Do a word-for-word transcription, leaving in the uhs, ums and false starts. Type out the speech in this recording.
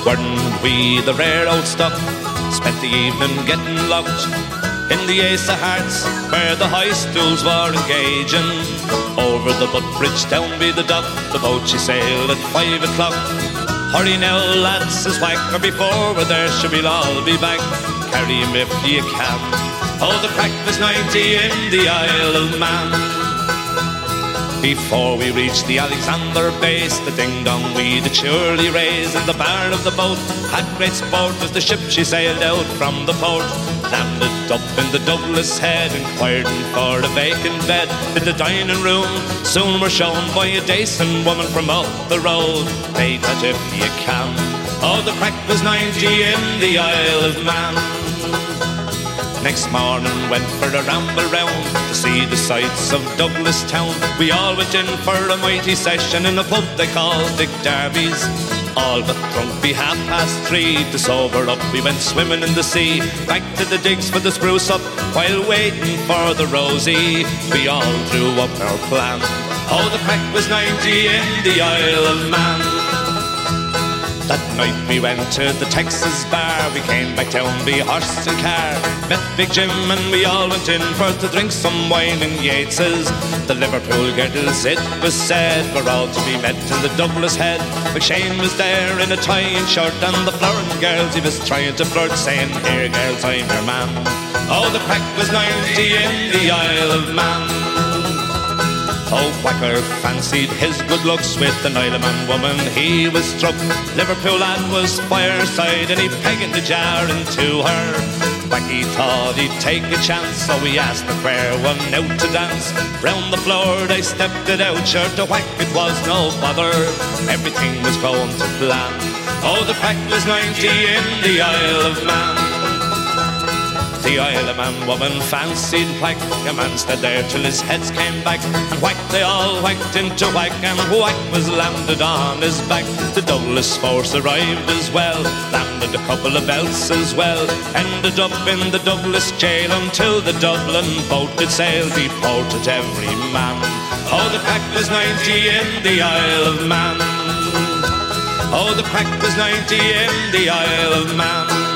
Weren't we the rare old stuff? Spent the evening getting locked in the Ace of Hearts, where the high stools were engaging. Over the Butt Bridge down by the dock, the boat she sailed at five o'clock. Hurry now, lads, says Whacker, before we're there, she will all be back. Carry him if you can. Oh, the crack was ninety in the Isle of Man. Before we reached the Alexander base, the ding-dong we did surely raise, and the bar of the boat had great sport as the ship she sailed out from the port. Landed up in the Douglas Head, inquiring for a vacant bed in the dining room. Soon we're shown by a decent woman from up the road. Pay that if you can. Oh, the crack was ninety in the Isle of Man. Next morning went for a ramble round to see the sights of Douglas town. We all went in for a mighty session in a pub they called Dick Darby's. All but drunk be half past three. To sober up we went swimming in the sea. Back to the digs for the spruce up. While waiting for the Rosie, we all drew up our plan. Oh, the crack was ninety in the Isle of Man. That night we went to the Texas bar. We came back down by horse and car. Met Big Jim and we all went in for to drink some wine in Yates's. The Liverpool girls, it was said, were all to be met in the Douglas Head. McShane was there in a tie and shirt, and the Florin girls he was trying to flirt, saying, "Here girls, I'm your man." Oh, the crack was ninety in the Isle of Man. Oh, Whacker fancied his good looks with an Isle of Man woman he was struck. Liverpool lad was fireside and he pegged the jar into her. Wacky thought he'd take a chance, so we asked the fair one out to dance. Round the floor they stepped it out, sure to whack it was no bother. Everything was going to plan. Oh, the crack was ninety in the Isle of Man. The Isle of Man woman fancied Whack. A man stood there till his heads came back, and whack they all whacked into Whack, and Whack was landed on his back. The Douglas force arrived as well, landed a couple of belts as well. Ended up in the Douglas jail until the Dublin boat did sail, deported every man. Oh, the crack was ninety in the Isle of Man. Oh, the crack was ninety in the Isle of Man.